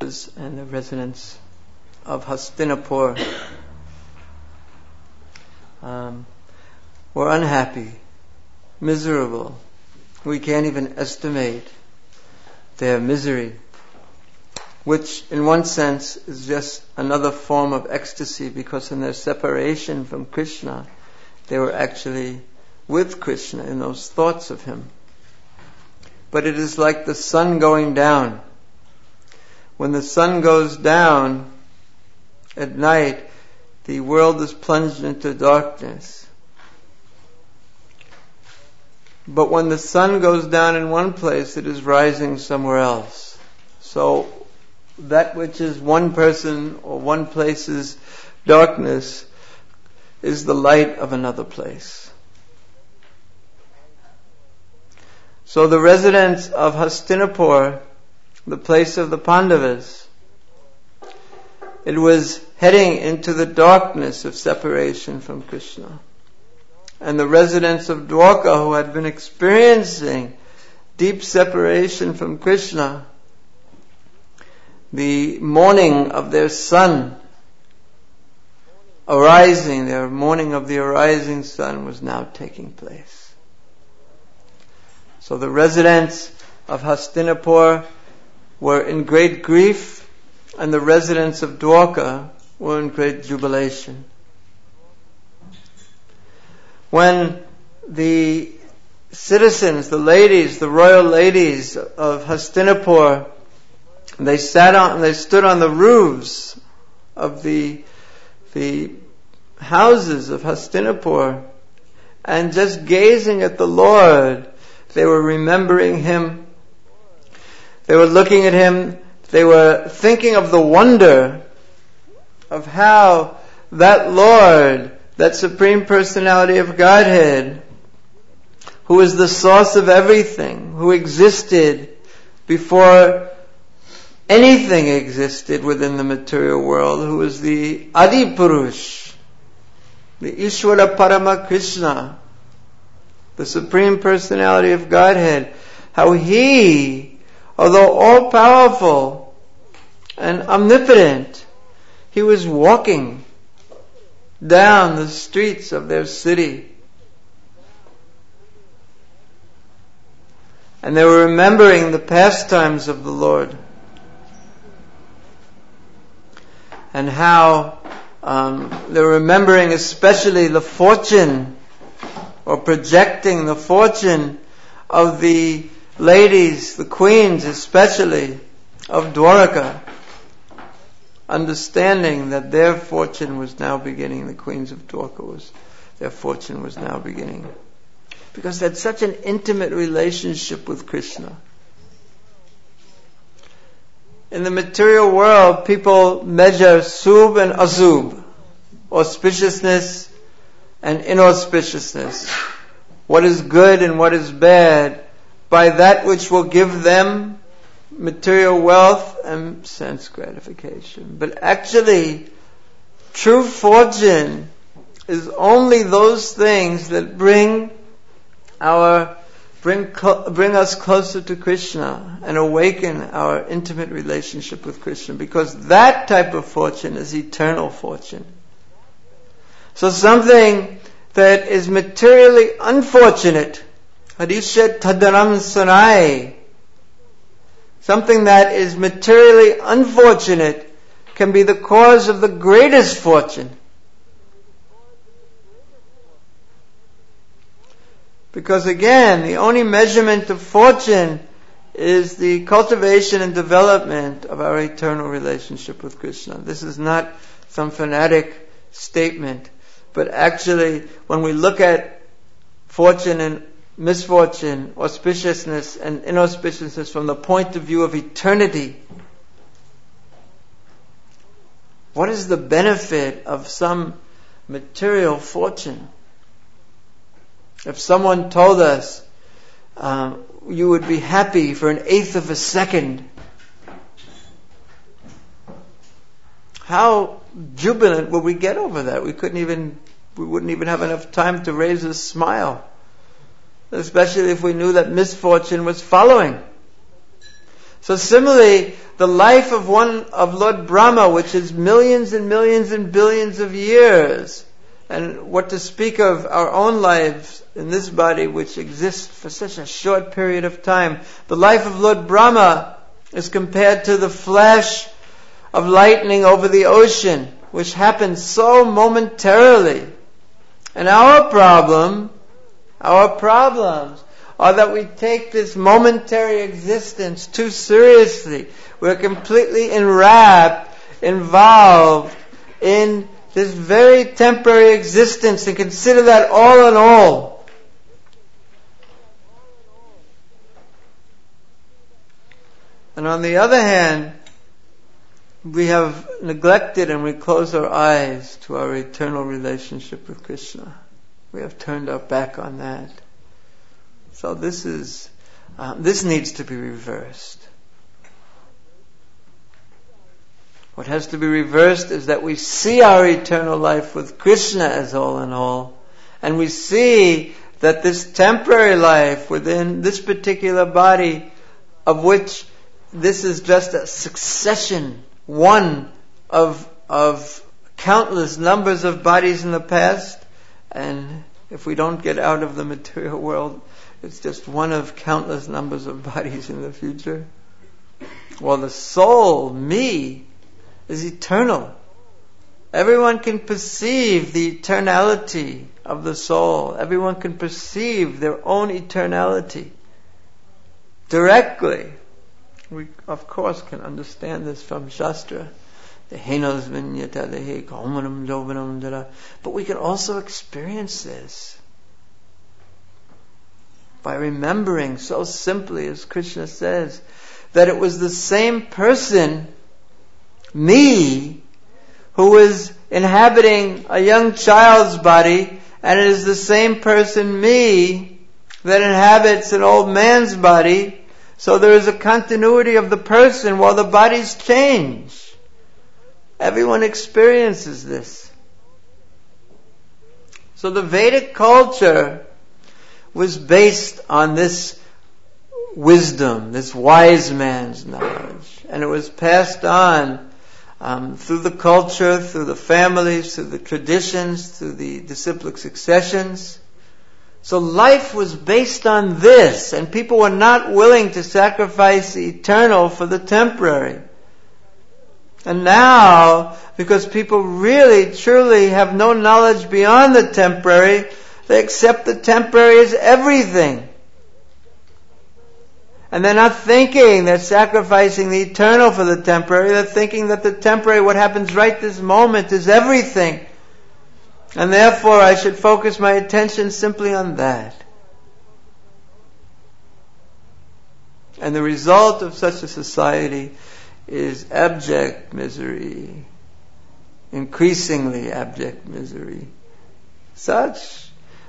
and the residents of Hastinapur were unhappy, miserable. We can't even estimate their misery, which in one sense is just another form of ecstasy, because in their separation from Krishna, they were actually with Krishna in those thoughts of Him. But it is like the sun going down. When the sun goes down at night, the world is plunged into darkness. But when the sun goes down in one place, it is rising somewhere else. So that which is one person or one place's darkness is the light of another place. So the residents of Hastinapur, the place of the Pandavas, it was heading into the darkness of separation from Krishna. And the residents of Dwarka, who had been experiencing deep separation from Krishna, the morning of their sun arising, their morning of the arising sun was now taking place. So the residents of Hastinapur were in great grief, and the residents of Dwarka were in great jubilation. When the citizens, the ladies, the royal ladies of Hastinapur, they stood on the roofs of the houses of Hastinapur, and just gazing at the Lord, they were remembering Him. They were looking at Him. They were thinking of the wonder of how that Lord, that Supreme Personality of Godhead, who is the source of everything, who existed before anything existed within the material world, who is the Adi Purush, the Ishvara Parama Krishna, the Supreme Personality of Godhead, how He, although all-powerful and omnipotent, He was walking down the streets of their city. And they were remembering the pastimes of the Lord. And how they were remembering especially the fortune, or projecting the fortune of the ladies, the queens especially, of Dwaraka, understanding that their fortune was now beginning. The queens of Dwarka, their fortune was now beginning. Because they had such an intimate relationship with Krishna. In the material world, people measure Subh and Asubh, auspiciousness and inauspiciousness, what is good and what is bad, by that which will give them material wealth and sense gratification. But actually, true fortune is only those things that bring us closer to Krishna and awaken our intimate relationship with Krishna, because that type of fortune is eternal fortune. So something that is materially unfortunate, Harishat Tadaram Sanai, something that is materially unfortunate can be the cause of the greatest fortune. Because again, the only measurement of fortune is the cultivation and development of our eternal relationship with Krishna. This is not some fanatic statement, but actually, when we look at fortune and misfortune, auspiciousness and inauspiciousness from the point of view of eternity, what is the benefit of some material fortune? If someone told us you would be happy for an eighth of a second, how jubilant would we get over that? We wouldn't even have enough time to raise a smile, especially if we knew that misfortune was following. So similarly, the life of Lord Brahma, which is millions and millions and billions of years, and what to speak of our own lives in this body, which exists for such a short period of time. The life of Lord Brahma is compared to the flash of lightning over the ocean, which happens so momentarily. And our problems are that we take this momentary existence too seriously. We're completely enwrapped, involved in this very temporary existence and consider that all in all. And on the other hand, we have neglected and we close our eyes to our eternal relationship with Krishna. We have turned our back on that. So this needs to be reversed. What has to be reversed is that we see our eternal life with Krishna as all in all, and we see that this temporary life within this particular body, of which this is just a succession, one of countless numbers of bodies in the past, and if we don't get out of the material world, it's just one of countless numbers of bodies in the future. Well, the soul, me, is eternal. Everyone can perceive the eternality of the soul. Everyone can perceive their own eternality directly. We, of course, can understand this from Shastra. But we can also experience this by remembering so simply, as Krishna says, that it was the same person, me, who was inhabiting a young child's body, and it is the same person, me, that inhabits an old man's body. So there is a continuity of the person while the bodies change. Everyone experiences this. So the Vedic culture was based on this wisdom, this wise man's knowledge. And it was passed on through the culture, through the families, through the traditions, through the disciplic successions. So life was based on this, and people were not willing to sacrifice the eternal for the temporary. And now, because people really, truly have no knowledge beyond the temporary, they accept the temporary as everything. And they're not thinking they're sacrificing the eternal for the temporary. They're thinking that the temporary, what happens right this moment, is everything. And therefore I should focus my attention simply on that. And the result of such a society is abject misery. Increasingly abject misery. Such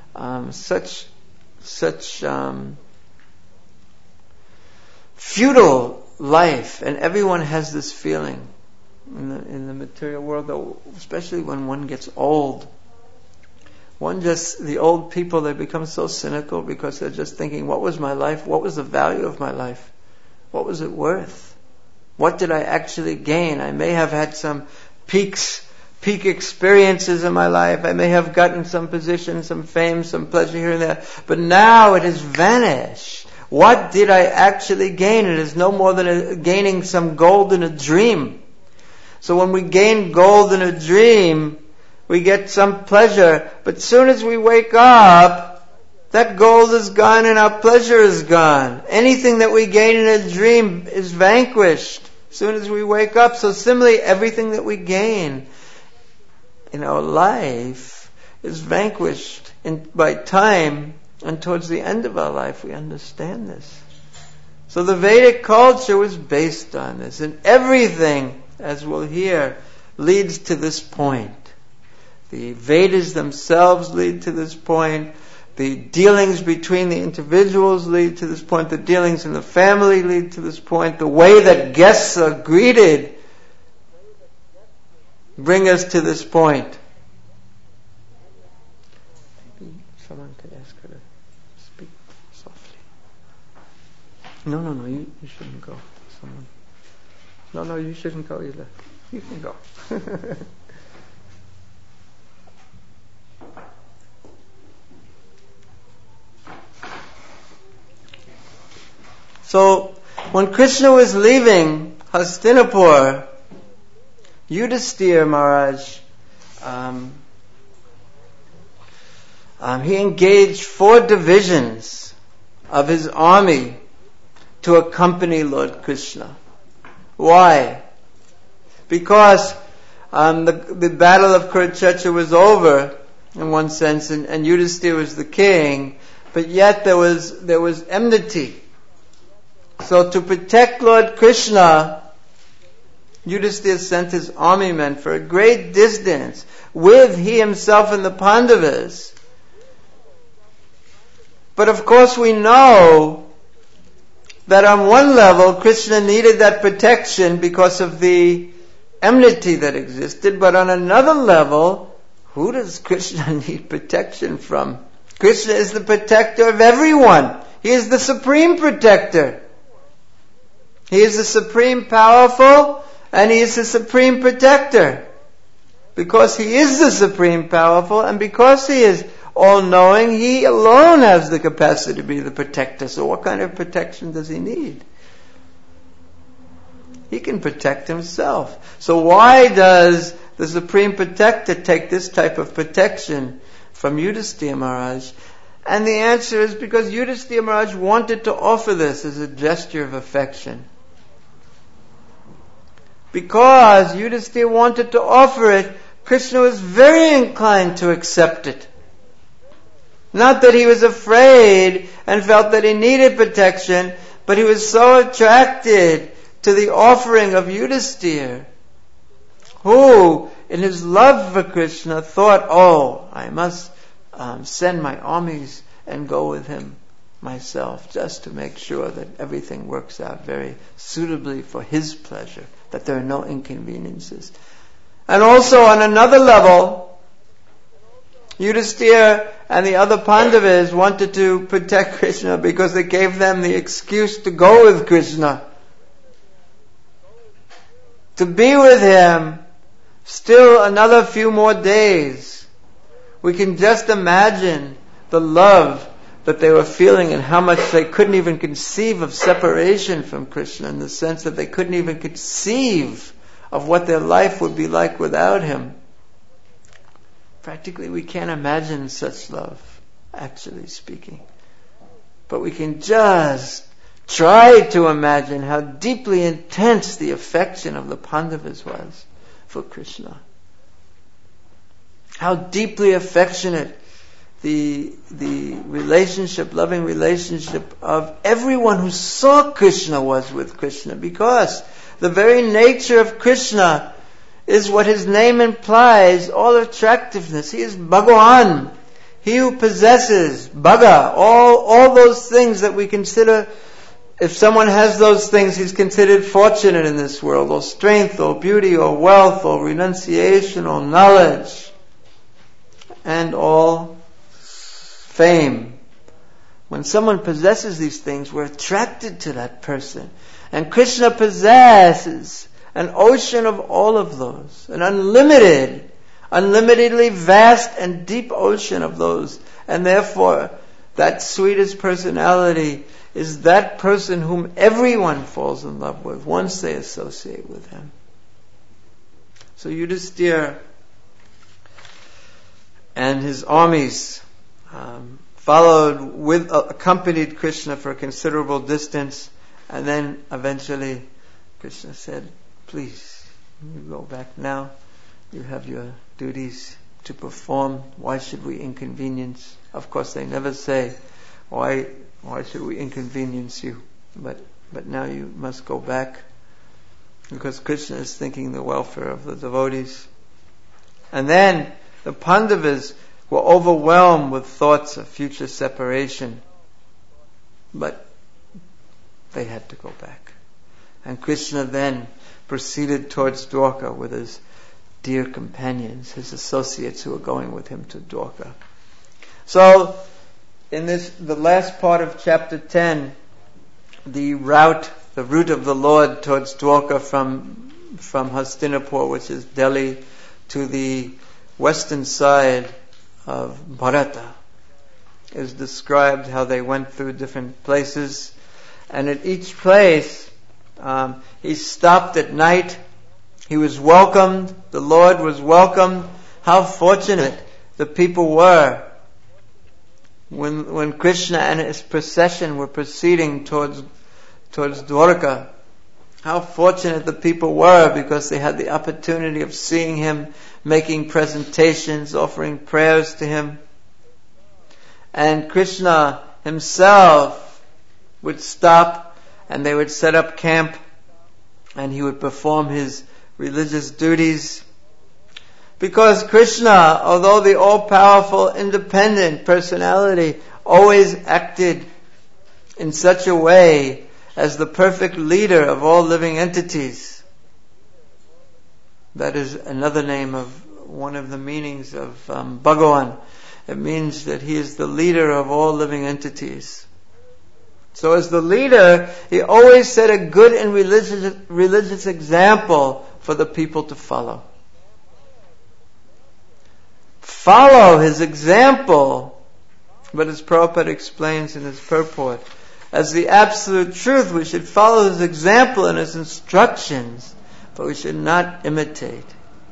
futile life, and everyone has this feeling in the material world, though, especially when one gets old. The old people, they become so cynical because they're just thinking, what was my life? What was the value of my life? What was it worth? What did I actually gain? I may have had some peak experiences in my life. I may have gotten some position, some fame, some pleasure here and there. But now it has vanished. What did I actually gain? It is no more than gaining some gold in a dream. So when we gain gold in a dream, we get some pleasure. But soon as we wake up, that gold is gone and our pleasure is gone. Anything that we gain in a dream is vanquished as soon as we wake up. So similarly, everything that we gain in our life is vanquished by time, and towards the end of our life we understand this. So the Vedic culture was based on this, and everything, as we'll hear, leads to this point. The Vedas themselves lead to this point. The dealings between the individuals lead to this point. The dealings in the family lead to this point. The way that guests are greeted bring us to this point. Maybe someone could ask her to speak softly. No, you shouldn't go. Someone. No, you shouldn't go either. You can go. So, when Krishna was leaving Hastinapur, Yudhisthira Maharaj, he engaged 4 divisions of his army to accompany Lord Krishna. Why? Because the battle of Kurukshetra was over, in one sense, and Yudhisthira was the king, but yet there was enmity. So to protect Lord Krishna, Yudhisthira sent his army men for a great distance with he himself and the Pandavas. But of course we know that on one level Krishna needed that protection because of the enmity that existed, but on another level, who does Krishna need protection from? Krishna is the protector of everyone. He is the supreme protector. He is the supreme powerful, and He is the supreme protector. Because He is the supreme powerful, and because He is all-knowing, He alone has the capacity to be the protector. So what kind of protection does He need? He can protect Himself. So why does the Supreme Protector take this type of protection from Yudhisthira Maharaj? And the answer is because Yudhisthira Maharaj wanted to offer this as a gesture of affection. Because Yudhisthira wanted to offer it, Krishna was very inclined to accept it. Not that he was afraid and felt that he needed protection, but he was so attracted to the offering of Yudhisthira, who, in his love for Krishna, thought, I must send my armies and go with him myself, just to make sure that everything works out very suitably for his pleasure, that there are no inconveniences. And also on another level, Yudhisthira and the other Pandavas wanted to protect Krishna because they gave them the excuse to go with Krishna, to be with him still another few more days. We can just imagine the love that they were feeling and how much they couldn't even conceive of separation from Krishna, in the sense that they couldn't even conceive of what their life would be like without him. Practically we can't imagine such love, actually speaking. But we can just try to imagine how deeply intense the affection of the Pandavas was for Krishna. How deeply affectionate the relationship, loving relationship of everyone who saw Krishna was with Krishna, because the very nature of Krishna is what his name implies, all attractiveness. He is Bhagavan, he who possesses Bhaga, all those things that we consider. If someone has those things, he's considered fortunate in this world, or strength, or beauty, or wealth, or renunciation, or knowledge, and all fame. When someone possesses these things, we're attracted to that person. And Krishna possesses an ocean of all of those, an unlimitedly vast and deep ocean of those. And therefore, that sweetest personality is that person whom everyone falls in love with once they associate with him. So Yudhisthira and his armies accompanied Krishna for a considerable distance, and then eventually Krishna said, please, you go back now. You have your duties to perform. Why should we inconvenience? Of course they never say, why should we inconvenience you? But now you must go back, because Krishna is thinking the welfare of the devotees. And then the Pandavas were overwhelmed with thoughts of future separation, but they had to go back. And Krishna then proceeded towards Dwarka with his dear companions, his associates who were going with him to Dwarka. So, in the last part of chapter 10, the route of the Lord towards Dwarka from Hastinapur, which is Delhi, to the western side of Bharata, is described how they went through different places, and at each place he stopped at night. He was welcomed. The Lord was welcomed. How fortunate the people were when Krishna and his procession were proceeding towards Dwarka. How fortunate the people were, because they had the opportunity of seeing him, making presentations, offering prayers to him. And Krishna himself would stop, and they would set up camp, and he would perform his religious duties. Because Krishna, although the all-powerful, independent personality, always acted in such a way as the perfect leader of all living entities. That is another name of one of the meanings of Bhagavan. It means that he is the leader of all living entities. So as the leader, he always set a good and religious example for the people to follow. Follow his example, but as Prabhupada explains in his purport, as the absolute truth, we should follow his example and his instructions, but we should not imitate.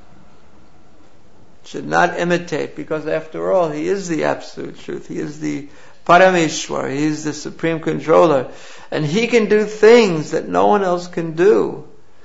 Should not imitate, because after all, he is the absolute truth. He is the Parameshwar. He is the supreme controller. And he can do things that no one else can do.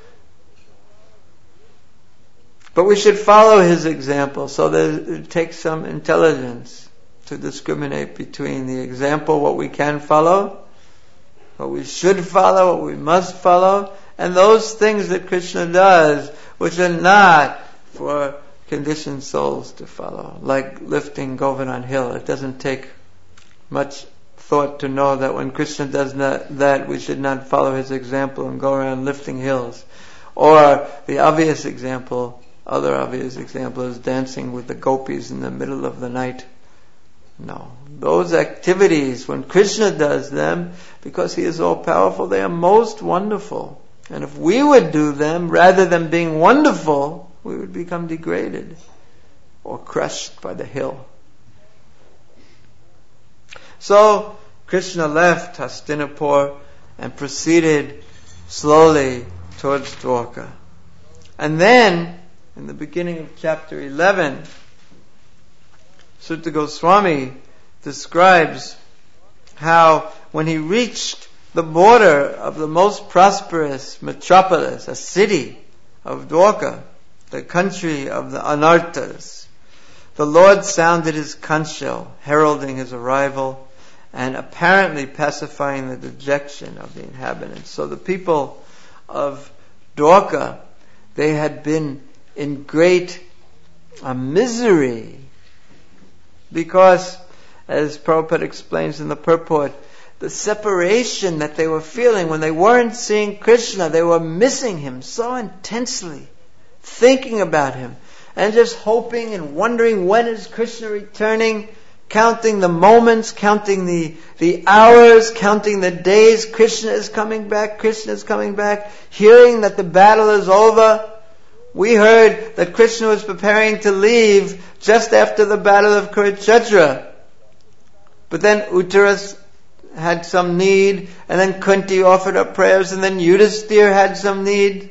But we should follow his example, so that it takes some intelligence to discriminate between the example, what we can follow, what we should follow, what we must follow, and those things that Krishna does, which are not for conditioned souls to follow, like lifting Govardhan Hill. It doesn't take much thought to know that when Krishna does that, we should not follow his example and go around lifting hills. Or the obvious example, other obvious example, is dancing with the gopis in the middle of the night. No. Those activities, when Krishna does them, because he is all powerful, they are most wonderful. And if we would do them, rather than being wonderful, we would become degraded or crushed by the hill. So Krishna left Hastinapur and proceeded slowly towards Dwarka. And then, in the beginning of chapter 11, Sutta Goswami describes how when he reached the border of the most prosperous metropolis, a city of Dwarka, the country of the Anarthas, the Lord sounded his conch shell, heralding his arrival and apparently pacifying the dejection of the inhabitants. So the people of Dwarka, they had been in great misery, because, as Prabhupada explains in the purport, the separation that they were feeling when they weren't seeing Krishna, they were missing him so intensely, thinking about him, and just hoping and wondering, when is Krishna returning, counting the moments, counting the hours, counting the days. Krishna is coming back, Krishna is coming back, hearing that the battle is over. We heard that Krishna was preparing to leave just after the battle of Kurukshetra. But then Uttara had some need, and then Kunti offered up prayers, and then Yudhisthira had some need.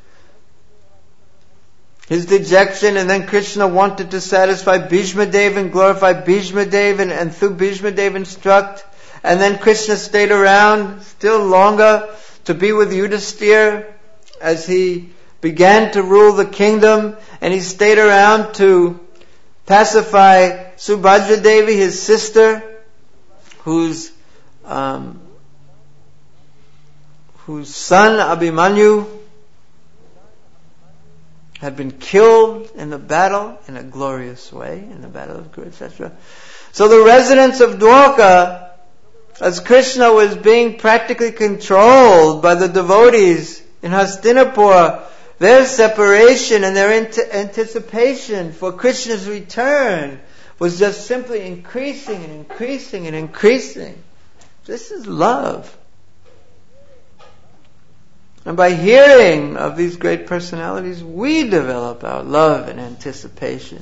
His dejection, and then Krishna wanted to satisfy Bhishma Dev and glorify Bhishma Dev, and through Bhishma Dev instruct. And then Krishna stayed around still longer to be with Yudhisthira as he began to rule the kingdom, and he stayed around to pacify Subhadra Devi, his sister, whose son Abhimanyu had been killed in the battle in a glorious way, in the battle of Kurukshetra. So the residents of Dwarka, as Krishna was being practically controlled by the devotees in Hastinapur, their separation and their anticipation for Krishna's return was just simply increasing and increasing and increasing. This is love. And by hearing of these great personalities, we develop our love and anticipation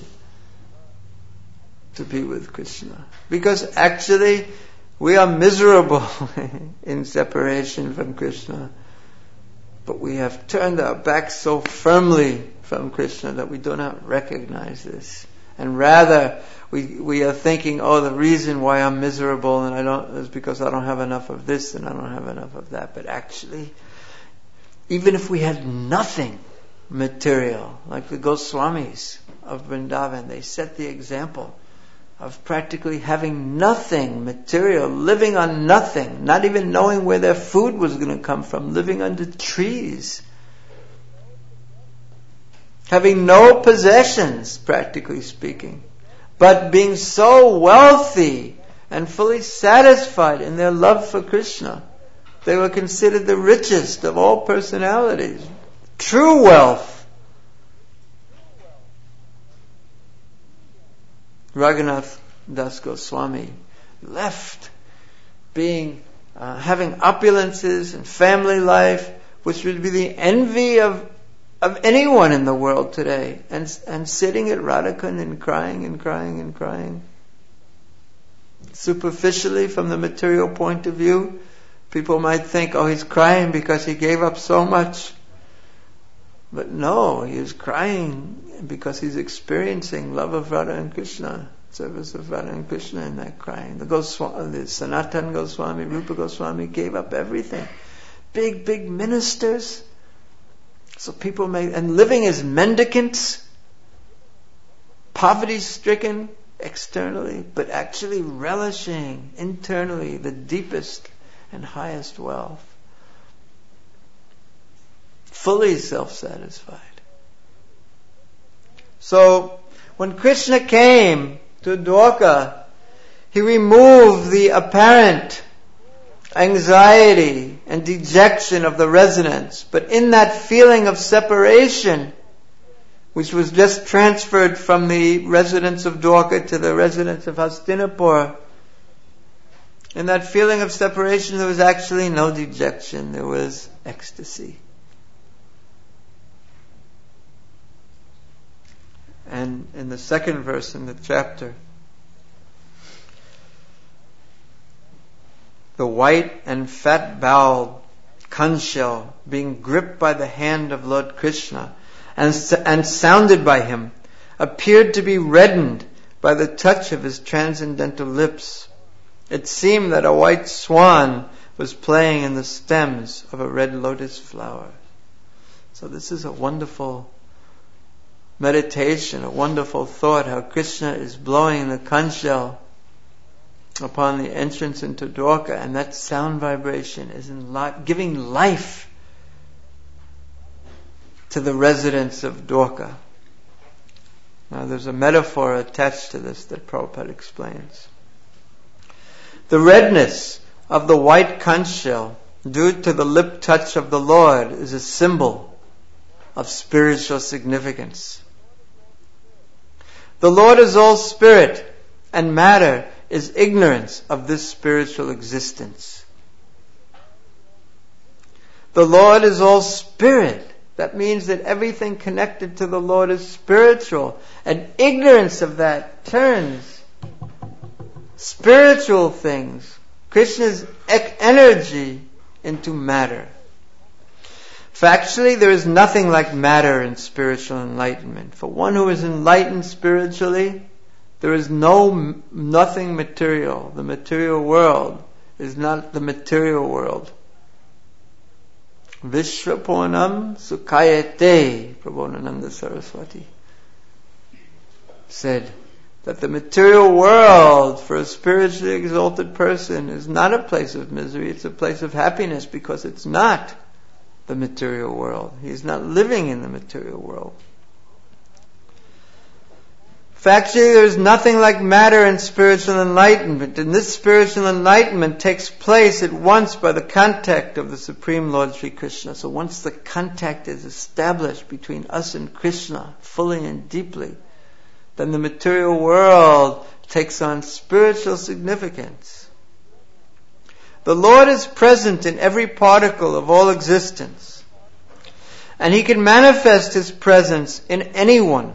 to be with Krishna. Because actually, we are miserable in separation from Krishna. But we have turned our backs so firmly from Krishna that we do not recognize this. And rather, we are thinking, the reason why I'm miserable is because I don't have enough of this and I don't have enough of that. But actually, even if we had nothing material, like the Goswamis of Vrindavan, they set the example of practically having nothing material, living on nothing, not even knowing where their food was going to come from, living under trees, having no possessions, practically speaking, but being so wealthy and fully satisfied in their love for Krishna. They were considered the richest of all personalities. True wealth. Raghunath Das Goswami left being having opulences and family life, which would be the envy of anyone in the world today, and sitting at Radhakund and crying and crying and crying. Superficially, from the material point of view, people might think, he's crying because he gave up so much. But no, he is crying because he's experiencing love of Radha and Krishna, service of Radha and Krishna in that crying. The Sanatan Goswami, Rupa Goswami gave up everything. Big ministers. So people and living as mendicants, poverty-stricken externally, but actually relishing internally the deepest and highest wealth. Fully self-satisfied. So, when Krishna came to Dwarka, he removed the apparent anxiety and dejection of the residents. But in that feeling of separation, which was just transferred from the residents of Dwarka to the residents of Hastinapur, in that feeling of separation there was actually no dejection, there was ecstasy. And in the second verse in the chapter, the white and fat-boweled conch-shell being gripped by the hand of Lord Krishna and sounded by him appeared to be reddened by the touch of his transcendental lips. It seemed that a white swan was playing in the stems of a red lotus flower. So this is a wonderful meditation, a wonderful thought, how Krishna is blowing the conch shell upon the entrance into Dwarka, and that sound vibration is giving life to the residents of Dwarka. Now there's a metaphor attached to this that Prabhupada explains. The redness of the white conch shell, due to the lip touch of the Lord, is a symbol of spiritual significance. The Lord is all spirit, and matter is ignorance of this spiritual existence. The Lord is all spirit. That means that everything connected to the Lord is spiritual, and ignorance of that turns spiritual things, Krishna's energy, into matter. Factually, there is nothing like matter in spiritual enlightenment. For one who is enlightened spiritually, there is nothing material. The material world is not the material world. Vishwapornam Sukhayate, Prabodhananda Saraswati said that the material world for a spiritually exalted person is not a place of misery, it's a place of happiness, because it's not the material world. He is not living in the material world. Factually, there is nothing like matter in spiritual enlightenment, and this spiritual enlightenment takes place at once by the contact of the Supreme Lord Sri Krishna. So once the contact is established between us and Krishna, fully and deeply, then the material world takes on spiritual significance. The Lord is present in every particle of all existence. And He can manifest His presence in anyone.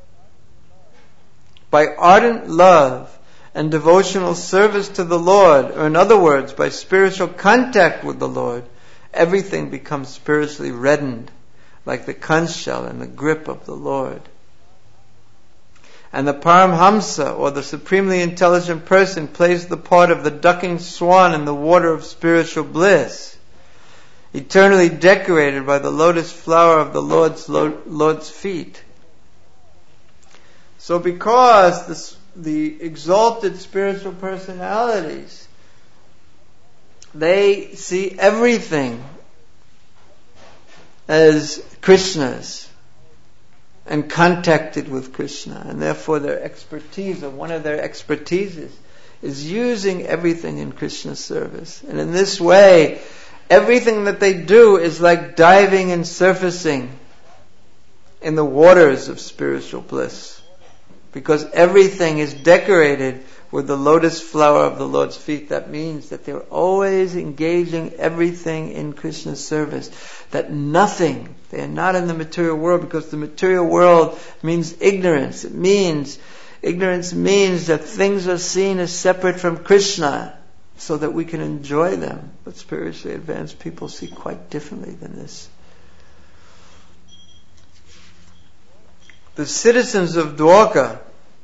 By ardent love and devotional service to the Lord, or in other words, by spiritual contact with the Lord, everything becomes spiritually reddened, like the conch shell in the grip of the Lord. And the Paramhamsa, or the supremely intelligent person, plays the part of the ducking swan in the water of spiritual bliss, eternally decorated by the lotus flower of the Lord's feet. So because the exalted spiritual personalities, they see everything as Krishna's and contacted with Krishna, and therefore their expertise, or one of their expertises, is using everything in Krishna's service. And in this way, everything that they do is like diving and surfacing in the waters of spiritual bliss. Because everything is decorated with the lotus flower of the Lord's feet. That means that they're always engaging everything in Krishna's service. That nothing, they are not in the material world, because the material world means ignorance. Ignorance means that things are seen as separate from Krishna, so that we can enjoy them. But spiritually advanced people see quite differently than this. The citizens of Dwarka,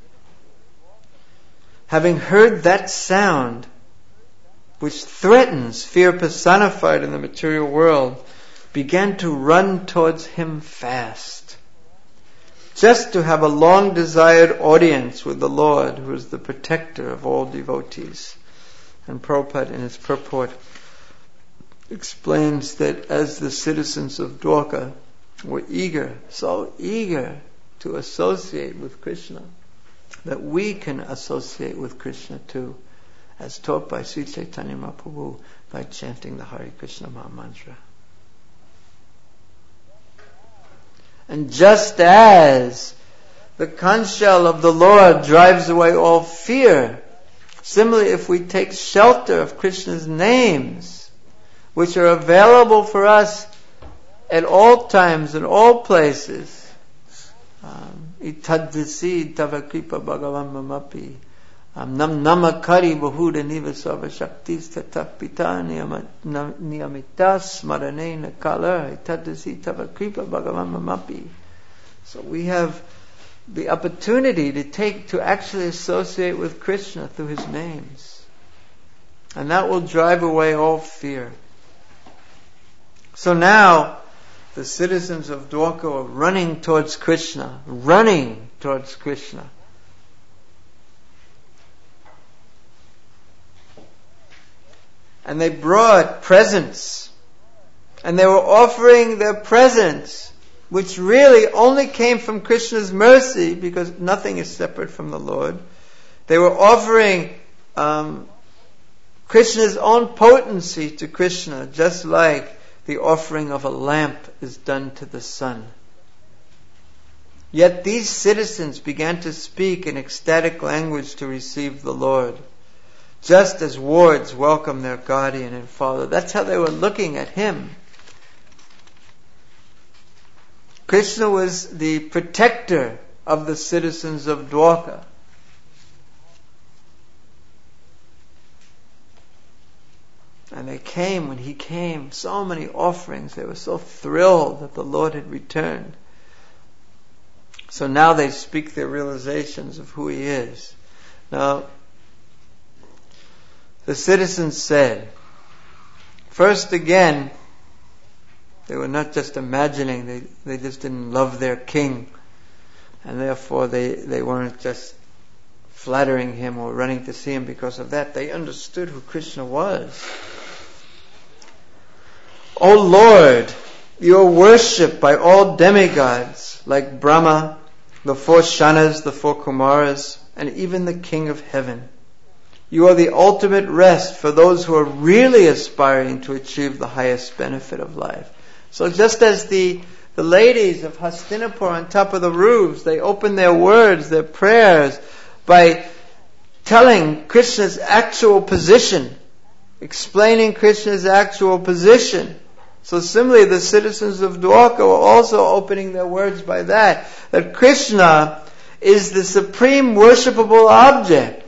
having heard that sound, which threatens fear personified in the material world, began to run towards Him fast, just to have a long desired audience with the Lord, who is the protector of all devotees. And Prabhupada in his purport explains that as the citizens of Dwarka were so eager to associate with Krishna, that we can associate with Krishna too, as taught by Sri Chaitanya Mahaprabhu by chanting the Hare Krishna Maha Mantra. And just as the conch shell of the Lord drives away all fear, similarly, if we take shelter of Krishna's names, which are available for us at all times and all places, Itadasi tava kripa bhagavan mamapi nam namakari bahuda nivasava shaktis tatapita niyamitas maranena kala itadasi tava kripa bhagavan mamapi. So we have the opportunity to actually associate with Krishna through His names, and that will drive away all fear. So now the citizens of Dwarka are running towards Krishna. And they brought presents. And they were offering their presents, which really only came from Krishna's mercy, because nothing is separate from the Lord. They were offering Krishna's own potency to Krishna, just like the offering of a lamp is done to the sun. Yet these citizens began to speak in ecstatic language to receive the Lord, just as wards welcome their guardian and father. That's how they were looking at Him. Krishna was the protector of the citizens of Dwarka. And they came, when He came, so many offerings. They were so thrilled that the Lord had returned. So now they speak their realizations of who He is. Now, the citizens said, first again, they were not just imagining, they just didn't love their king. And therefore they weren't just flattering Him or running to see Him because of that. They understood who Krishna was. O Lord, You are worshipped by all demigods, like Brahma, the 4 Shanas, the 4 Kumaras, and even the King of Heaven. You are the ultimate rest for those who are really aspiring to achieve the highest benefit of life. So just as the ladies of Hastinapur on top of the roofs, they open their words, their prayers, by telling Krishna's actual position, explaining Krishna's actual position. So similarly, the citizens of Dwarka were also opening their words by that Krishna is the supreme worshipable object.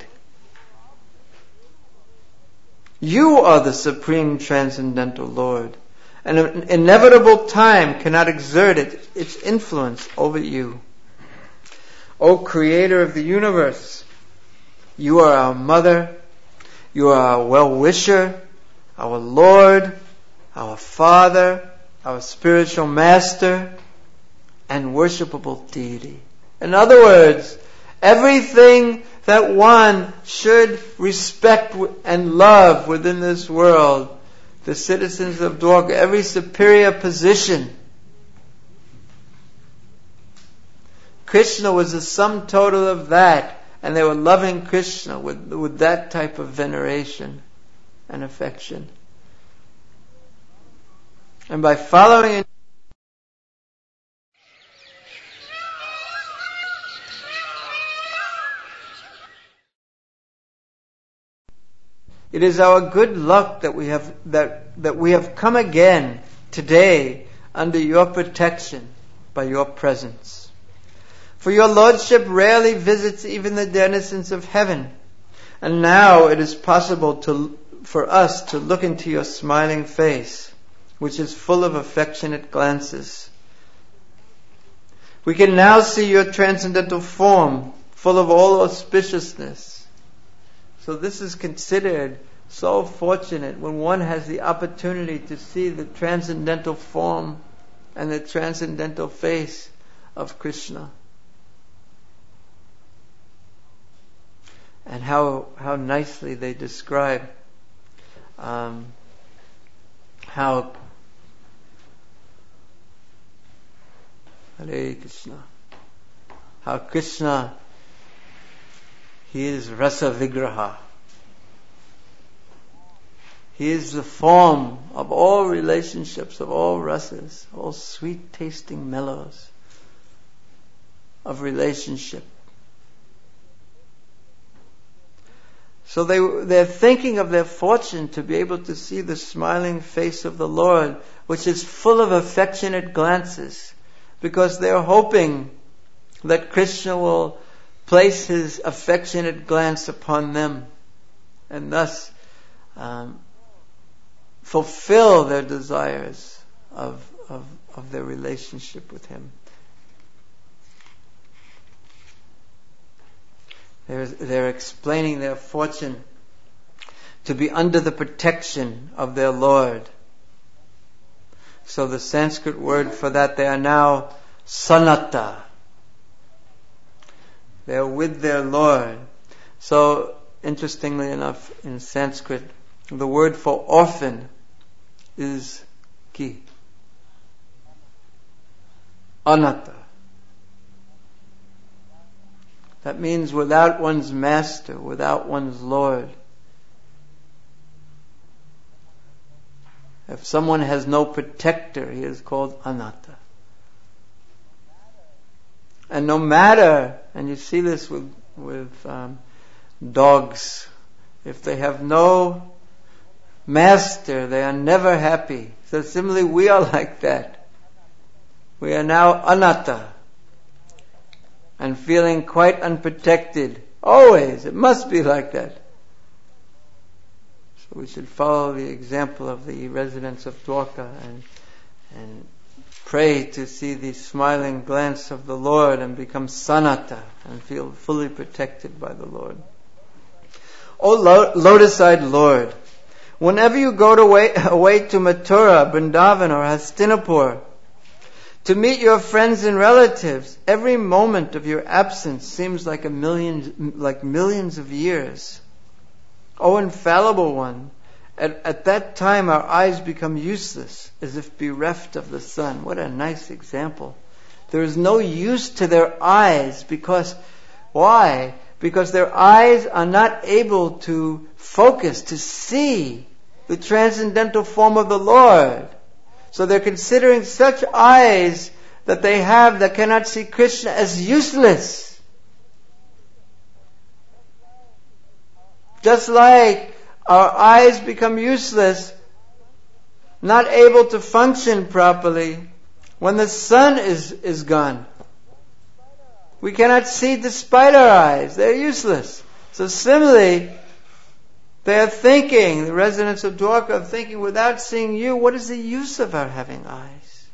You are the supreme transcendental Lord, and an inevitable time cannot exert its influence over you. O Creator of the universe, you are our Mother, you are our well-wisher, our Lord, our Father, our spiritual Master, and worshipable deity. In other words, everything that one should respect and love within this world, the citizens of Dwarka, every superior position, Krishna was the sum total of that, and they were loving Krishna with that type of veneration and affection. And by following it is our good luck that we have come again today under your protection by your presence. For your Lordship rarely visits even the denizens of heaven, and now it is possible for us to look into your smiling face, which is full of affectionate glances. We can now see your transcendental form, full of all auspiciousness. So this is considered so fortunate when one has the opportunity to see the transcendental form and the transcendental face of Krishna. And how nicely they describe how Hare Krishna, how Krishna, he is Rasa Vigraha. He is the form of all relationships, of all rasas, all sweet tasting mellows of relationship. So they're thinking of their fortune to be able to see the smiling face of the Lord, which is full of affectionate glances, because they're hoping that Krishna will place his affectionate glance upon them and thus fulfill their desires of their relationship with him. They're explaining their fortune to be under the protection of their Lord. So the Sanskrit word for that, they are now sanata. They are with their Lord. So, interestingly enough, in Sanskrit, the word for orphan is ki. Anata. That means without one's master, without one's Lord. If someone has no protector, he is called anatta. And no matter, and you see this with dogs, if they have no master, they are never happy. So similarly, we are like that. We are now anatta and feeling quite unprotected. Always, it must be like that. So we should follow the example of the residents of Dwarka and pray to see the smiling glance of the Lord and become sanata and feel fully protected by the Lord. O lotus-eyed Lord, whenever you go away to Mathura, Vrindavan or Hastinapur to meet your friends and relatives, every moment of your absence seems like millions of years. O infallible one, at that time our eyes become useless, as if bereft of the sun. What a nice example. There is no use to their eyes because, why? Because their eyes are not able to focus, to see the transcendental form of the Lord. So they're considering such eyes that they have that cannot see Krishna as useless. Just like our eyes become useless not able to function properly when the sun is gone. We cannot see despite our eyes. They're useless. So similarly, they are thinking, the residents of Dwarka are thinking, without seeing you, what is the use of our having eyes?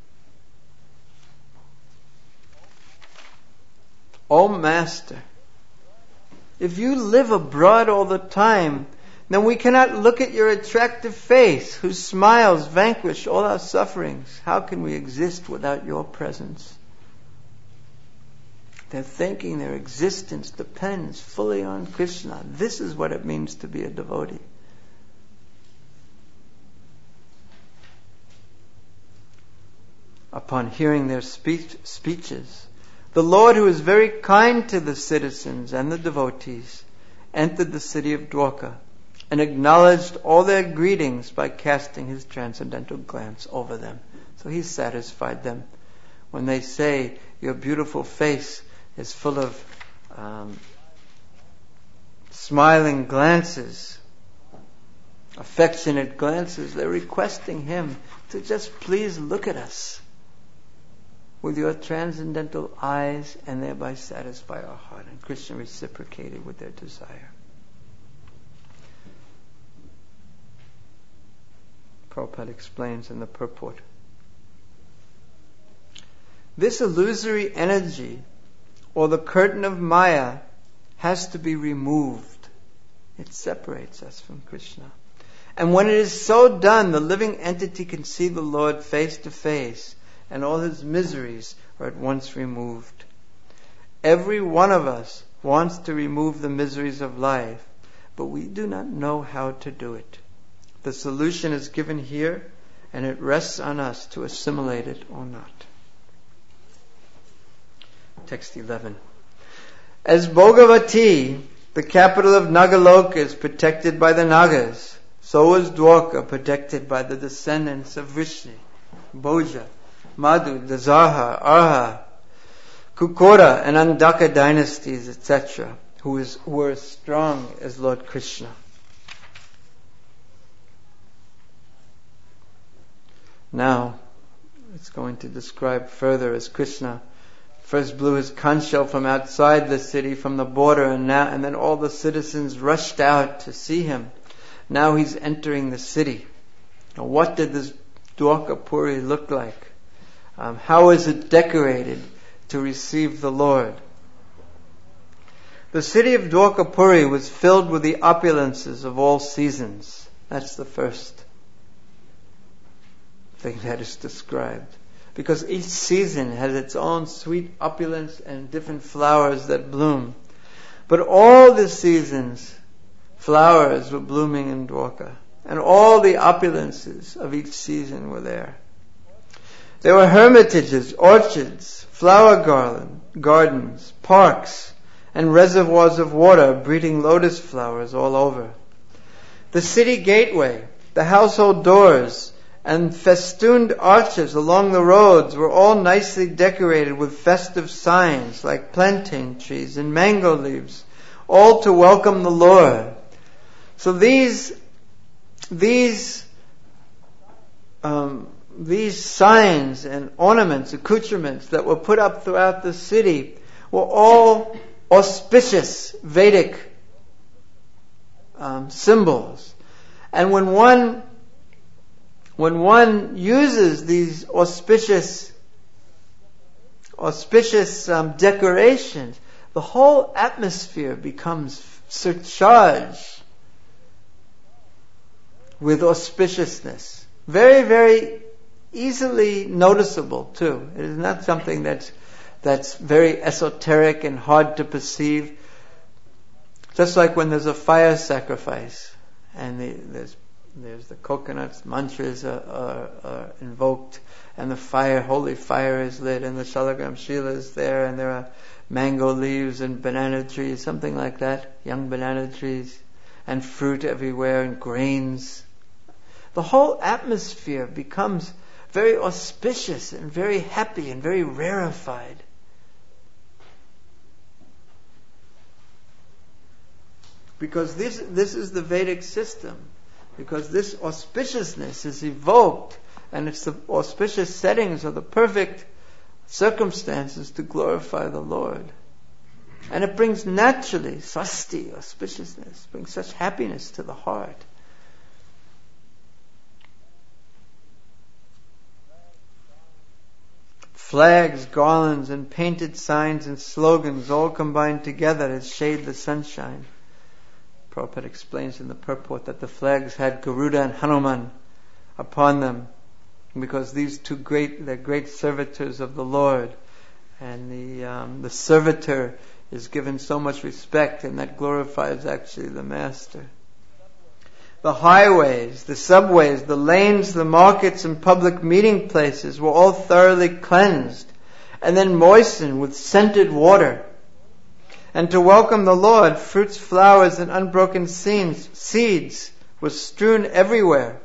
O Master, if you live abroad all the time, then we cannot look at your attractive face, whose smiles vanquish all our sufferings. How can we exist without your presence? They're thinking their existence depends fully on Krishna. This is what it means to be a devotee. Upon hearing their speeches, the Lord, who is very kind to the citizens and the devotees, entered the city of Dwarka and acknowledged all their greetings by casting his transcendental glance over them. So he satisfied them. When they say, your beautiful face is full of smiling glances, affectionate glances, they're requesting him to just please look at us with your transcendental eyes and thereby satisfy our heart. And Krishna reciprocated with their desire. Prabhupada explains in the purport. This illusory energy, or the curtain of Maya, has to be removed. It separates us from Krishna. And when it is so done, the living entity can see the Lord face to face, and all his miseries are at once removed. Every one of us wants to remove the miseries of life, but we do not know how to do it. The solution is given here, and it rests on us to assimilate it or not. Text 11. As Bhogavati, the capital of Nagaloka, is protected by the Nagas, so is Dwarka protected by the descendants of Vrishni, Bhoja, Madhu, Dazaha, Arha, Kukora, and Andaka dynasties, etc., who were as strong as Lord Krishna. Now, it's going to describe further as Krishna first blew his conch shell from outside the city, from the border, and then all the citizens rushed out to see him. Now he's entering the city. Now, what did this Dwarkapuri look like? How is it decorated to receive the Lord? The city of Dwarkapuri was filled with the opulences of all seasons. That's the first thing that is described. Because each season has its own sweet opulence and different flowers that bloom. But all the seasons, flowers were blooming in Dwarka. And all the opulences of each season were there. There were hermitages, orchards, flower gardens, parks, and reservoirs of water breeding lotus flowers all over. The city gateway, the household doors, and festooned arches along the roads were all nicely decorated with festive signs like plantain trees and mango leaves, all to welcome the Lord. So these signs and ornaments, accoutrements that were put up throughout the city were all auspicious Vedic symbols. And when one uses these auspicious decorations, the whole atmosphere becomes surcharged with auspiciousness. Very, very easily noticeable too. It is not something that's very esoteric and hard to perceive. Just like when there's a fire sacrifice and there's the coconuts, mantras are invoked, and the holy fire is lit, and the Shalagram Shila is there, and there are mango leaves and banana trees, something like that, young banana trees, and fruit everywhere, and grains. The whole atmosphere becomes very auspicious and very happy and very rarefied. Because this is the Vedic system. because this auspiciousness is evoked, and it's the auspicious settings or the perfect circumstances to glorify the Lord. And it brings naturally, swasti, auspiciousness, brings such happiness to the heart. Flags, garlands, and painted signs and slogans all combined together to shade the sunshine. Prabhupada explains in the purport that the flags had Garuda and Hanuman upon them, because these two they're great servitors of the Lord, and the servitor is given so much respect, and that glorifies actually the Master. The highways, the subways, the lanes, the markets, and public meeting places were all thoroughly cleansed and then moistened with scented water. And to welcome the Lord, fruits, flowers, and unbroken seeds were strewn everywhere.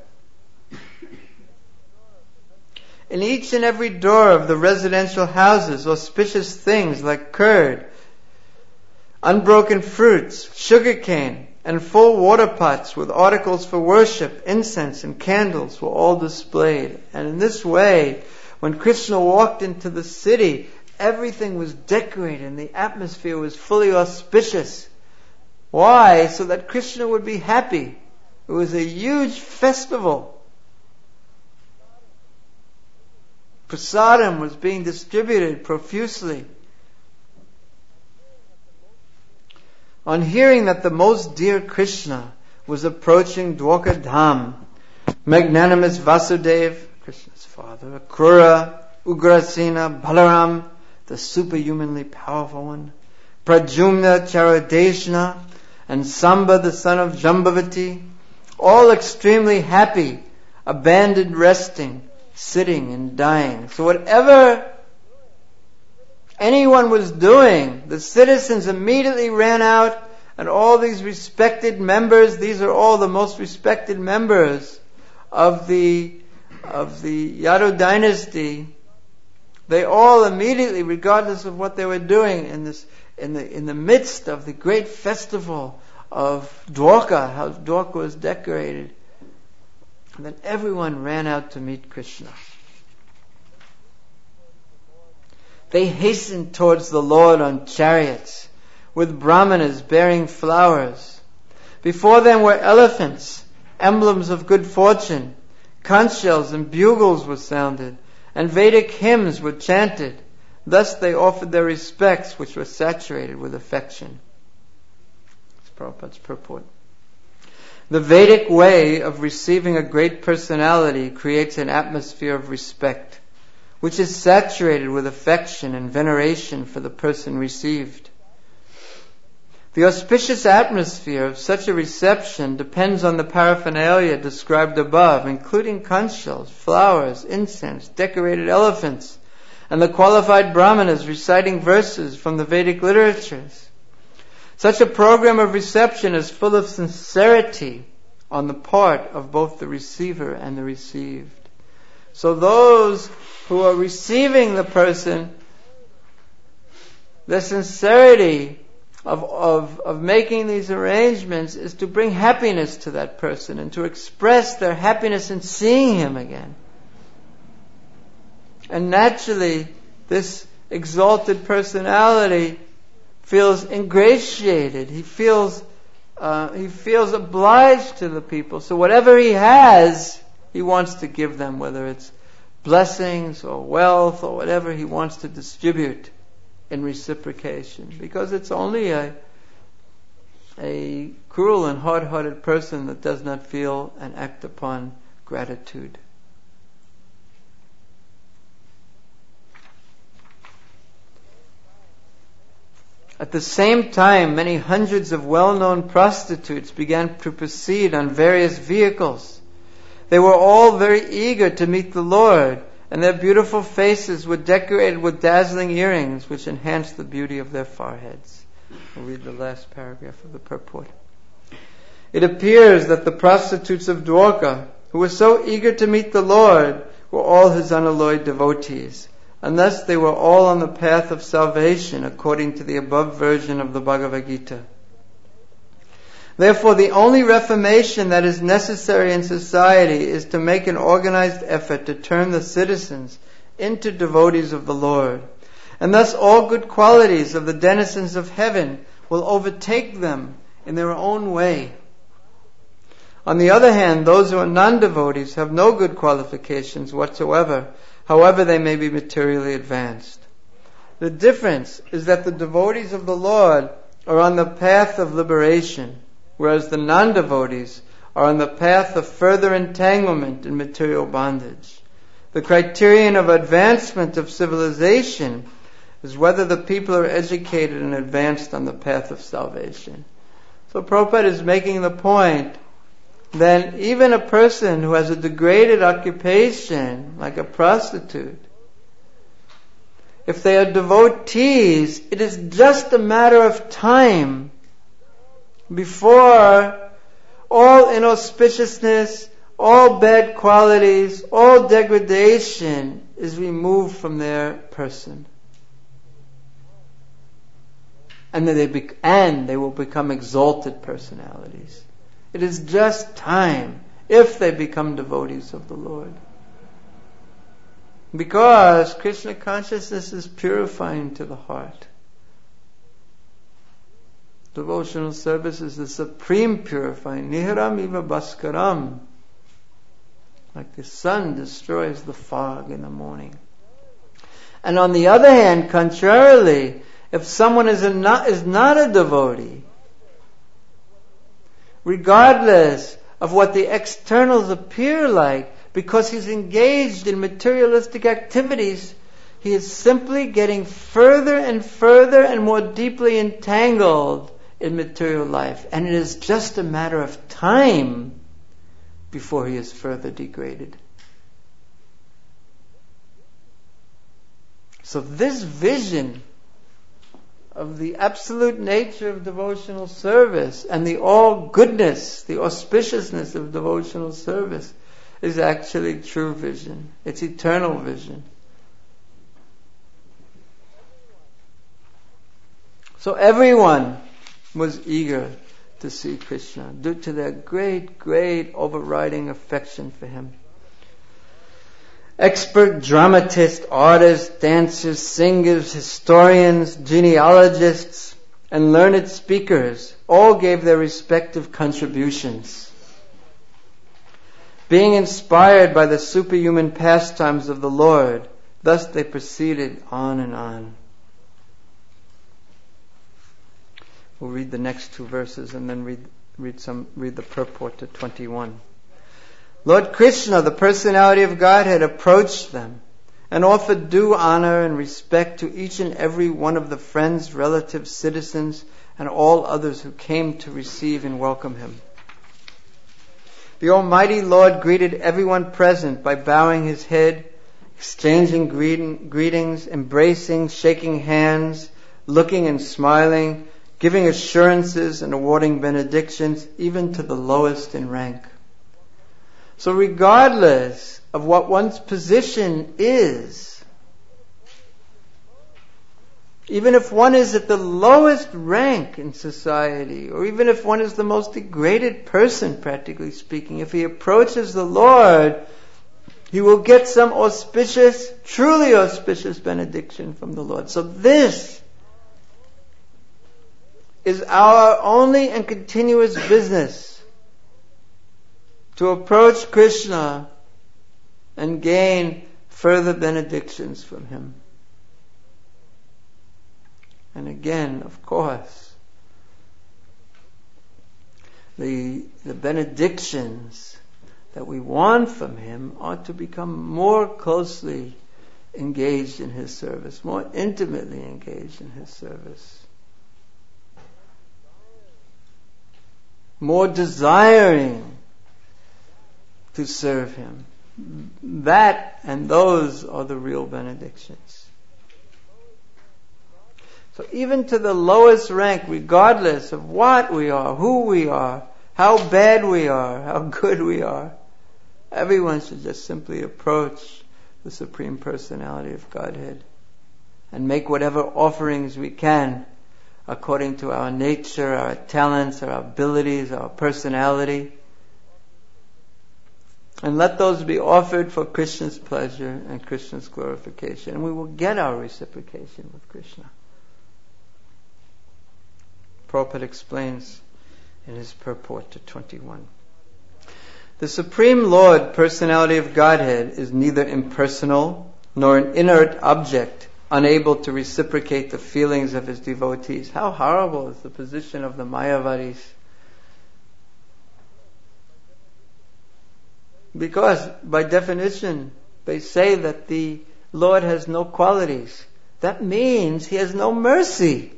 In each and every door of the residential houses, auspicious things like curd, unbroken fruits, sugarcane, and full water pots with articles for worship, incense, and candles were all displayed. And in this way, when Krishna walked into the city, everything was decorated and the atmosphere was fully auspicious. Why? So that Krishna would be happy. It was a huge festival. Prasadam was being distributed profusely. On hearing that the most dear Krishna was approaching Dwarka Dham, magnanimous Vasudeva, Krishna's father, Akrura, Ugrasena, Balaram, the superhumanly powerful one, Pradyumna, Charadeshna, and Samba, the son of Jambavati, all extremely happy, abandoned resting, sitting and dying. So whatever anyone was doing, the citizens immediately ran out, and all these respected members, these are all the most respected members of the Yadu dynasty, they all immediately, regardless of what they were doing in the midst of the great festival of Dwarka, how Dwarka was decorated, and then everyone ran out to meet Krishna. They hastened towards the Lord on chariots, with brahmanas bearing flowers. Before them were elephants, emblems of good fortune. Conch shells and bugles were sounded, and Vedic hymns were chanted. Thus they offered their respects, which were saturated with affection. That's Prabhupada's purport. The Vedic way of receiving a great personality creates an atmosphere of respect, which is saturated with affection and veneration for the person received. The auspicious atmosphere of such a reception depends on the paraphernalia described above, including conch shells, flowers, incense, decorated elephants, and the qualified brahmanas reciting verses from the Vedic literatures. Such a program of reception is full of sincerity on the part of both the receiver and the received. So those who are receiving the person, the sincerity of making these arrangements is to bring happiness to that person and to express their happiness in seeing him again. And naturally, this exalted personality feels ingratiated. He feels obliged to the people. So whatever he has, he wants to give them, whether it's blessings or wealth or whatever, he wants to distribute in reciprocation, because it's only a cruel and hard-hearted person that does not feel and act upon gratitude. At the same time, many hundreds of well-known prostitutes began to proceed on various vehicles. They were all very eager to meet the Lord, and their beautiful faces were decorated with dazzling earrings which enhanced the beauty of their foreheads. We'll read the last paragraph of the purport. It appears that the prostitutes of Dwarka, who were so eager to meet the Lord, were all his unalloyed devotees, and thus they were all on the path of salvation according to the above version of the Bhagavad Gita. Therefore, the only reformation that is necessary in society is to make an organized effort to turn the citizens into devotees of the Lord. And thus all good qualities of the denizens of heaven will overtake them in their own way. On the other hand, those who are non-devotees have no good qualifications whatsoever, however they may be materially advanced. The difference is that the devotees of the Lord are on the path of liberation, whereas the non-devotees are on the path of further entanglement in material bondage. The criterion of advancement of civilization is whether the people are educated and advanced on the path of salvation. So Prabhupada is making the point that even a person who has a degraded occupation, like a prostitute, if they are devotees, it is just a matter of time before all inauspiciousness, all bad qualities, all degradation is removed from their person. And they will become exalted personalities. It is just time if they become devotees of the Lord. Because Krishna consciousness is purifying to the heart. Devotional service is the supreme purifying. Niharam iva bhaskaram. Like the sun destroys the fog in the morning. And on the other hand, contrarily, if someone is not a devotee, regardless of what the externals appear like, because he's engaged in materialistic activities, he is simply getting further and further and more deeply entangled in material life. And it is just a matter of time before he is further degraded. So this vision of the absolute nature of devotional service and the all goodness, the auspiciousness of devotional service is actually true vision. It's eternal vision. So everyone was eager to see Krishna due to their great, great overriding affection for him. Expert dramatists, artists, dancers, singers, historians, genealogists, and learned speakers all gave their respective contributions. Being inspired by the superhuman pastimes of the Lord, thus they proceeded on and on. We'll read the next two verses and then read the purport to 21. Lord Krishna, the personality of Godhead, approached them and offered due honor and respect to each and every one of the friends, relatives, citizens, and all others who came to receive and welcome him. The Almighty Lord greeted everyone present by bowing his head, exchanging greetings, embracing, shaking hands, looking and smiling, giving assurances and awarding benedictions, even to the lowest in rank. So regardless of what one's position is, even if one is at the lowest rank in society, or even if one is the most degraded person, practically speaking, if he approaches the Lord, he will get some auspicious, truly auspicious benediction from the Lord. So this is our only and continuous business, to approach Krishna and gain further benedictions from him. And again, of course, the benedictions that we want from him ought to become more closely engaged in his service, more intimately engaged in his service, more desiring to serve him. That and those are the real benedictions. So even to the lowest rank, regardless of what we are, who we are, how bad we are, how good we are, everyone should just simply approach the Supreme Personality of Godhead and make whatever offerings we can according to our nature, our talents, our abilities, our personality. And let those be offered for Krishna's pleasure and Krishna's glorification. And we will get our reciprocation with Krishna. Prabhupada explains in his purport to 21. The Supreme Lord, Personality of Godhead, is neither impersonal nor an inert object, unable to reciprocate the feelings of his devotees. How horrible is the position of the Mayavadis. Because, by definition, they say that the Lord has no qualities. That means He has no mercy.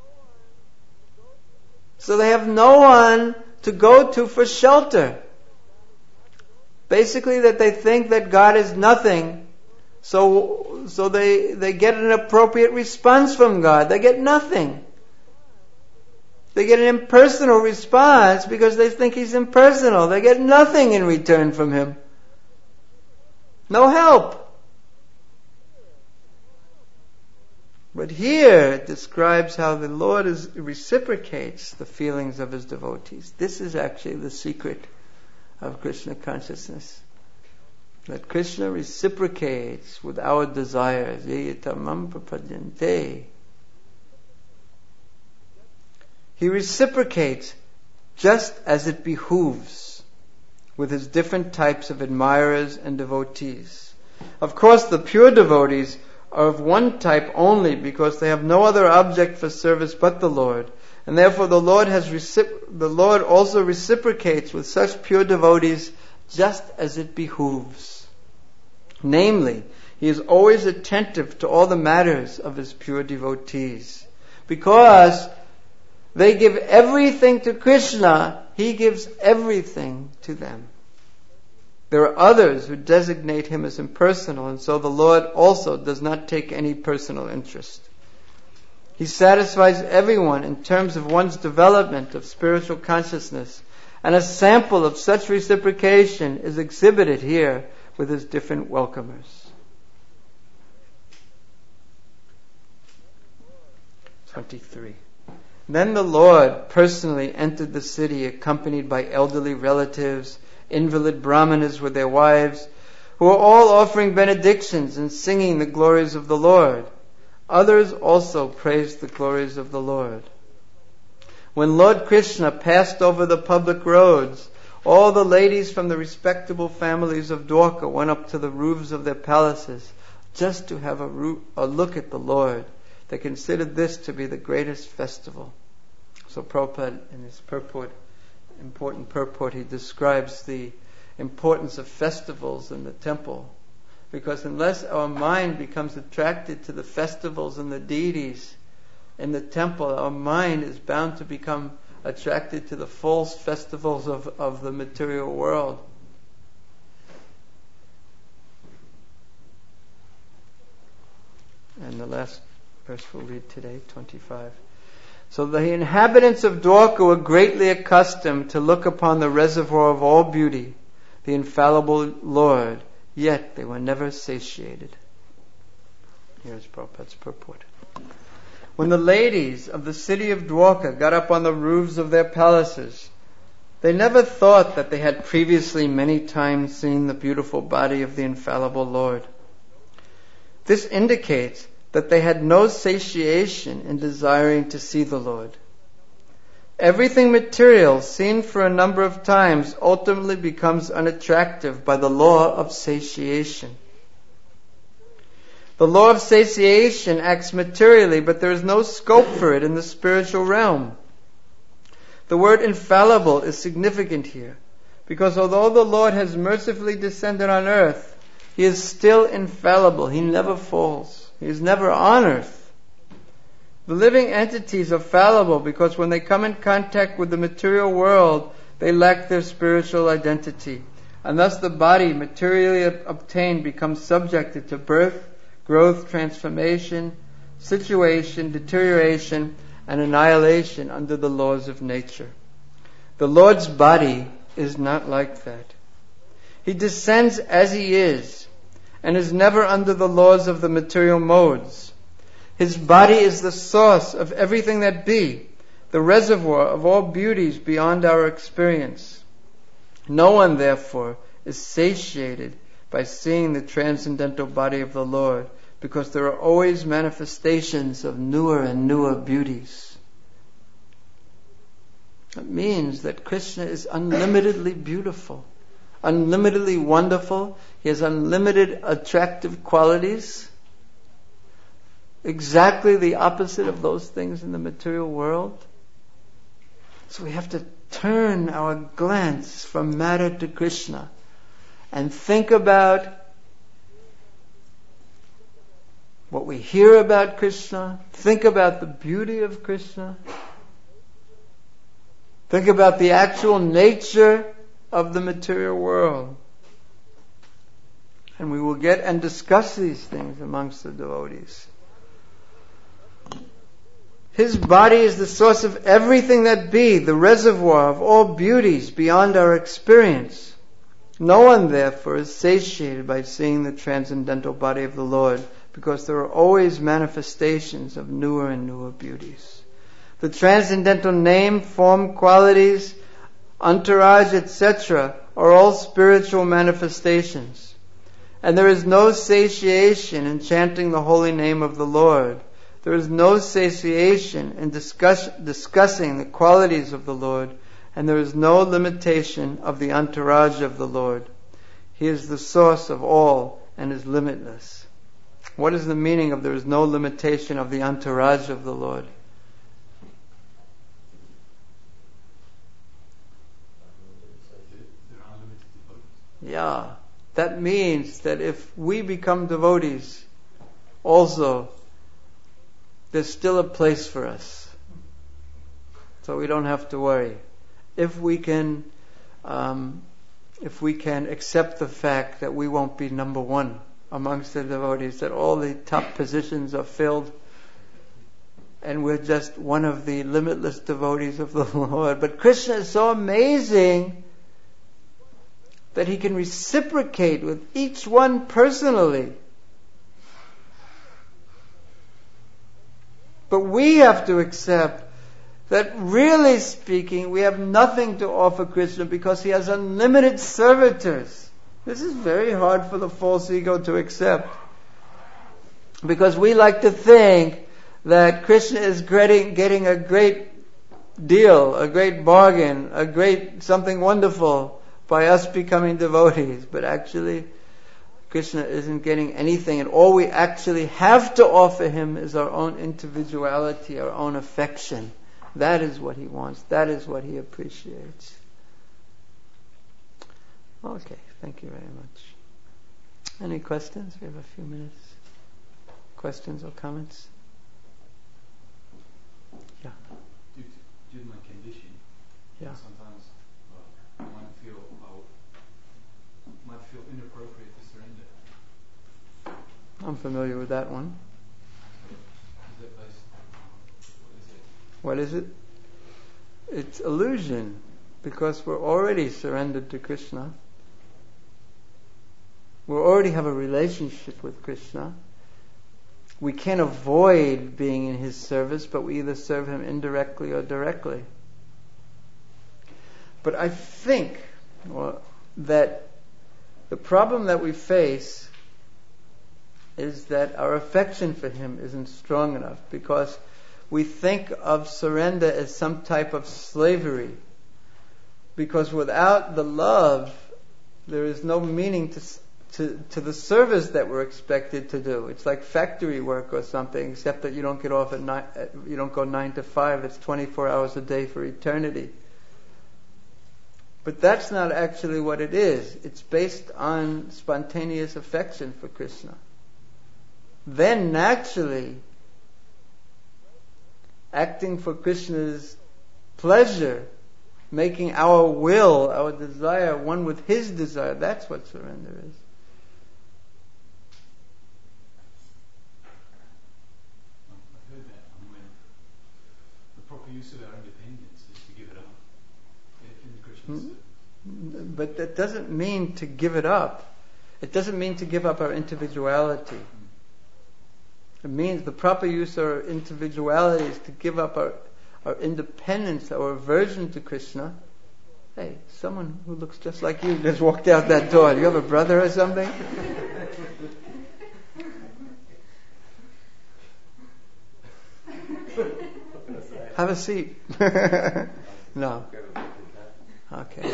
So they have no one to go to for shelter. Basically, that they think that God is nothing, so they get an appropriate response from God. They get nothing. They get an impersonal response because they think He's impersonal. They get nothing in return from Him. No help. But here it describes how the Lord reciprocates the feelings of His devotees. This is actually the secret of Krishna consciousness. That Krishna reciprocates with our desires. Yayatamam prapadyante. He reciprocates just as it behooves with His different types of admirers and devotees. Of course, the pure devotees are of one type only because they have no other object for service but the Lord. And therefore the Lord also reciprocates with such pure devotees just as it behooves. Namely, He is always attentive to all the matters of His pure devotees. Because they give everything to Krishna, He gives everything to them. There are others who designate Him as impersonal, and so the Lord also does not take any personal interest. He satisfies everyone in terms of one's development of spiritual consciousness, and a sample of such reciprocation is exhibited here with His different welcomers. 23. Then the Lord personally entered the city accompanied by elderly relatives, invalid brahmanas with their wives, who were all offering benedictions and singing the glories of the Lord. Others also praised the glories of the Lord. When Lord Krishna passed over the public roads, all the ladies from the respectable families of Dwarka went up to the roofs of their palaces just to have a look at the Lord. They considered this to be the greatest festival. So Prabhupada, in his important purport, he describes the importance of festivals in the temple. Because unless our mind becomes attracted to the festivals and the deities in the temple, our mind is bound to become attracted to the false festivals of the material world. And the last verse we'll read today, 25. So the inhabitants of Dwarka were greatly accustomed to look upon the reservoir of all beauty, the infallible Lord, yet they were never satiated. Here's Prabhupada's purport. When the ladies of the city of Dwarka got up on the roofs of their palaces, they never thought that they had previously many times seen the beautiful body of the infallible Lord. This indicates that they had no satiation in desiring to see the Lord. Everything material seen for a number of times ultimately becomes unattractive by the law of satiation. The law of satiation acts materially, but there is no scope for it in the spiritual realm. The word infallible is significant here, because although the Lord has mercifully descended on earth, He is still infallible. He never falls. He is never on earth. The living entities are fallible because when they come in contact with the material world, they lack their spiritual identity. And thus the body materially obtained becomes subjected to birth, growth, transformation, situation, deterioration, and annihilation under the laws of nature. The Lord's body is not like that. He descends as He is, and is never under the laws of the material modes. His body is the source of everything that be, the reservoir of all beauties beyond our experience. No one, therefore, is satiated by seeing the transcendental body of the Lord, because there are always manifestations of newer and newer beauties. It means that Krishna is unlimitedly beautiful, unlimitedly wonderful. He has unlimited attractive qualities. Exactly the opposite of those things in the material world. So we have to turn our glance from matter to Krishna and think about what we hear about Krishna, think about the beauty of Krishna, think about the actual nature of the material world. And we will get and discuss these things amongst the devotees. His body is the source of everything that be, the reservoir of all beauties beyond our experience. No one, therefore, is satiated by seeing the transcendental body of the Lord, because there are always manifestations of newer and newer beauties. The transcendental name, form, qualities, entourage, etc. are all spiritual manifestations. And there is no satiation in chanting the holy name of the Lord. There is no satiation in discussing the qualities of the Lord, and there is no limitation of the entourage of the Lord. He is the source of all and is limitless. What is the meaning of there is no limitation of the entourage of the Lord? Yeah, that means that if we become devotees, also, there's still a place for us. So we don't have to worry. If we can accept the fact that we won't be number one amongst the devotees, that all the top positions are filled, and we're just one of the limitless devotees of the Lord. But Krishna is so amazing that He can reciprocate with each one personally. But we have to accept that, really speaking, we have nothing to offer Krishna because He has unlimited servitors. This is very hard for the false ego to accept. Because we like to think that Krishna is getting a great deal, a great bargain, a great something wonderful by us becoming devotees. But actually, Krishna isn't getting anything, and all we actually have to offer Him is our own individuality, our own affection. That is what He wants. That is what He appreciates. Okay, thank you very much. Any questions? We have a few minutes. Questions or comments? Yeah. Due to my condition, sometimes I might feel inappropriate to surrender. I'm familiar with that one. Is that based? What is it? It's illusion, because we're already surrendered to Krishna. We already have a relationship with Krishna. We can't avoid being in His service, but we either serve Him indirectly or directly. But I think that the problem that we face is that our affection for Him isn't strong enough, because we think of surrender as some type of slavery. Because without the love, there is no meaning to the service that we're expected to do. It's like factory work or something, except that you don't get off you don't go 9 to 5. It's 24 hours a day for eternity. But that's not actually what it is. It's based on spontaneous affection for Krishna. Then naturally, acting for Krishna's pleasure, making our will, our desire, one with His desire, that's what surrender is. I've heard that. The proper use of our independence is to give it up. In the Krishna system. But that doesn't mean to give it up. It doesn't mean to give up our individuality. It means the proper use of our individuality is to give up our independence, our aversion to Krishna. Hey, someone who looks just like you just walked out that door. Do you have a brother or something? Have a seat. No. Okay.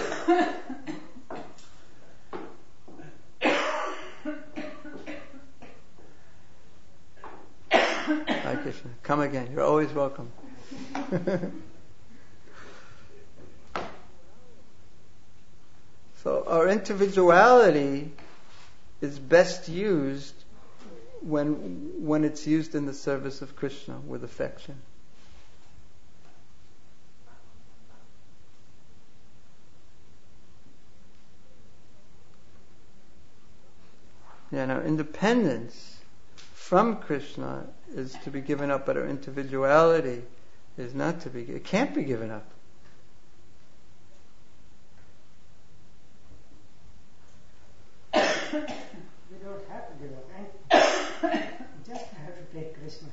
Hi Krishna. Come again. You're always welcome. So our individuality is best used when it's used in the service of Krishna with affection. Yeah, now independence from Krishna is to be given up, but our individuality is not to be. It can't be given up. We don't have to give up. Just have to take Krishna.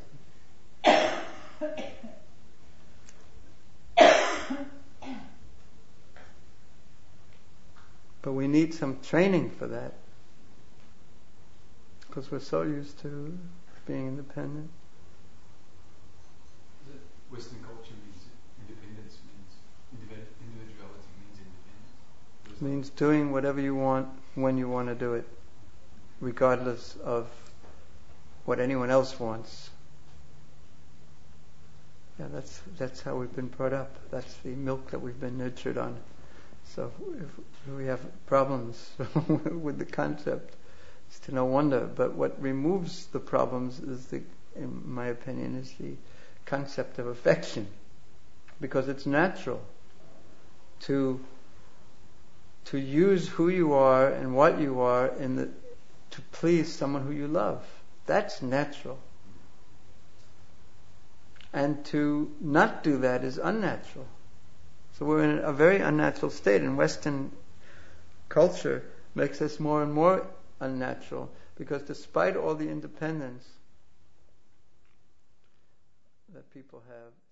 But we need some training for that. Because we're so used to being independent. Western culture means independence, individuality means independence. It means doing whatever you want when you want to do it, regardless of what anyone else wants. Yeah, that's how we've been brought up. That's the milk that we've been nurtured on. So if we have problems with the concept, it's to no wonder. But what removes the problems is in my opinion, is the concept of affection. Because it's natural to use who you are and what you are to please someone who you love. That's natural. And to not do that is unnatural. So we're in a very unnatural state, and Western culture makes us more and more unnatural, because despite all the independence that people have,